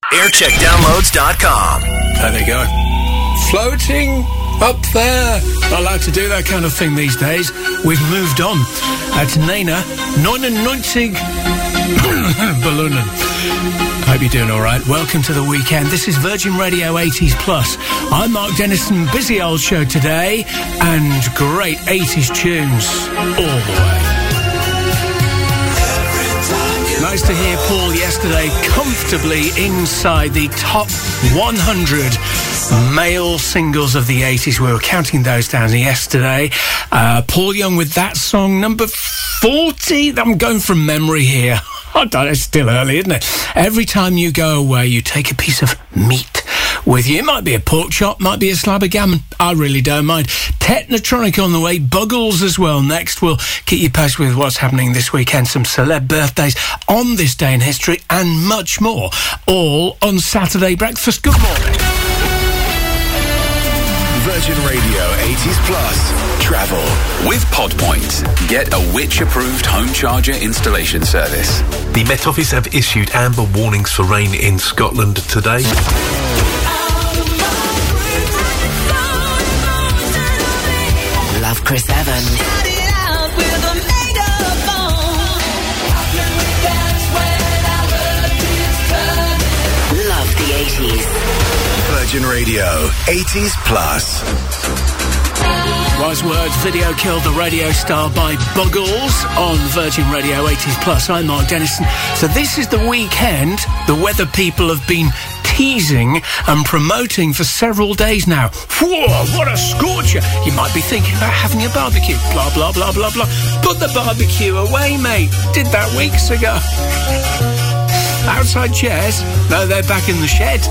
Aircheckdownloads.com. There they go. Floating up there. Not allowed to do that kind of thing these days. We've moved on. That's Nena 99 Balloonin'. Hope you're doing all right. Welcome to the weekend. This is Virgin Radio 80s Plus. I'm Mark Dennison. Busy old show today and great 80s tunes all the way. Nice to hear Paul yesterday comfortably inside the top 100 male singles of the 80s. We were counting those down yesterday. Paul Young with that song, number 40. I'm going from memory here. I don't know, it's still early, isn't it? Every time you go away, you take a piece of meat with you. It might be a pork chop, might be a slab of gammon. I really don't mind. Technotronic on the way, Buggles as well. Next, we'll keep you posted with what's happening this weekend, some celeb birthdays on this day in history, and much more. All on Saturday Breakfast. Good morning. Virgin Radio 80s Plus. Travel with Podpoint. Get a Which-approved home charger installation service. The Met Office have issued amber warnings for rain in Scotland today. Love Chris Evans. Love the 80s. Virgin Radio 80s Plus. Wise words, video killed the radio star by Buggles on Virgin Radio 80s Plus. I'm Mark Dennison. So this is the weekend the weather people have been teasing and promoting for several days now. Whoa, what a scorcher. You might be thinking about having a barbecue. Blah, blah, blah, blah, blah. Put the barbecue away, mate. Did that weeks ago. Outside chairs? No, they're back in the shed.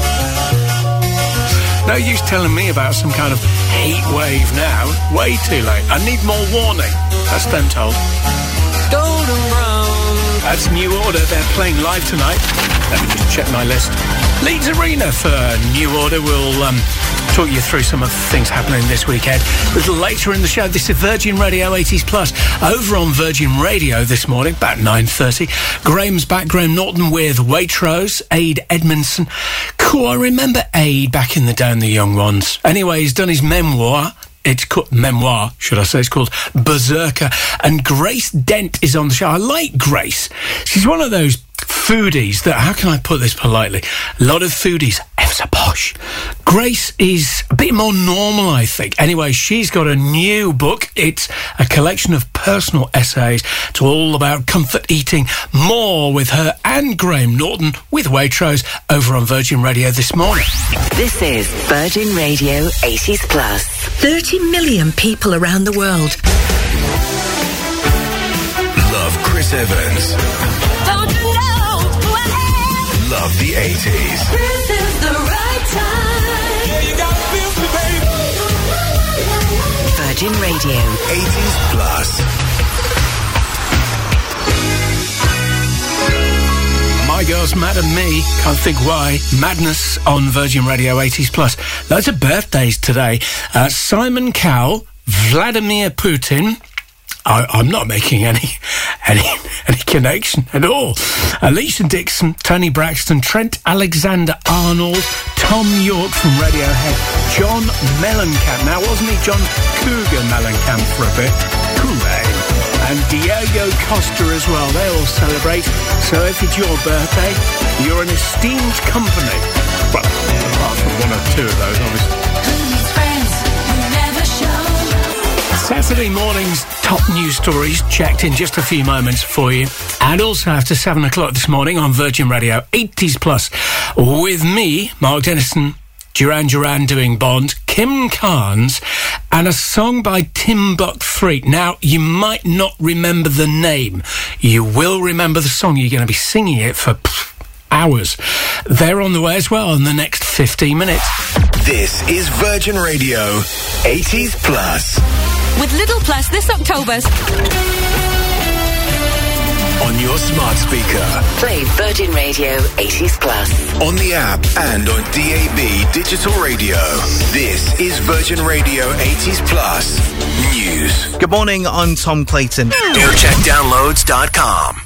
No use telling me about some kind of heat wave now. Way too late. I need more warning. That's them told. Golden Brown. That's New Order. They're playing live tonight. Let me just check my list. Leeds Arena for New Order. We'll talk you through some of the things happening this weekend. A little later in the show, this is Virgin Radio 80s Plus. Over on Virgin Radio this morning, about 9:30. Graham's back, Graham Norton with Waitrose, Aid Edmondson. Cool, I remember Aid back in the day and the young ones. Anyway, he's done his memoir. It's called memoir, should I say. It's called Berserker. And Grace Dent is on the show. I like Grace. She's one of those foodies that, how can I put this politely? A lot of foodies, F's a posh. Grace is a bit more normal, I think. Anyway, she's got a new book. It's a collection of personal essays. It's all about comfort eating. More with her and Graham Norton with Waitrose over on Virgin Radio this morning. This is Virgin Radio 80s Plus. 30 million people around the world Love Chris Evans. Don't you know who I am? Love the 80s. This is the right time. Yeah, you gotta feel me, baby. Virgin Radio 80s Plus. My Girl's Mad at Me, can't think why. Madness on Virgin Radio 80s Plus. Loads of birthdays today. Simon Cowell, Vladimir Putin. I'm not making any connection at all. Alicia Dixon, Tony Braxton, Trent Alexander-Arnold, Tom York from Radiohead, John Mellencamp. Now, wasn't he John Cougar Mellencamp for a bit? Hooray. And Diego Costa as well. They all celebrate. So if it's your birthday, you're an esteemed company. Well, apart from one or two of those, obviously. Saturday morning's top news stories checked in just a few moments for you. And also after 7 o'clock this morning on Virgin Radio 80s Plus with me, Mark Dennison, Duran Duran doing Bond, Kim Carnes, and a song by Timbuk 3. Now, you might not remember the name. You will remember the song. You're going to be singing it for hours. They're on the way as well in the next 15 minutes. This is Virgin Radio 80s Plus. With Little Plus this October. On your smart speaker. Play Virgin Radio 80s Plus. On the app and on DAB Digital Radio. This is Virgin Radio 80s Plus News. Good morning, I'm Tom Clayton. Aircheckdownloads.com.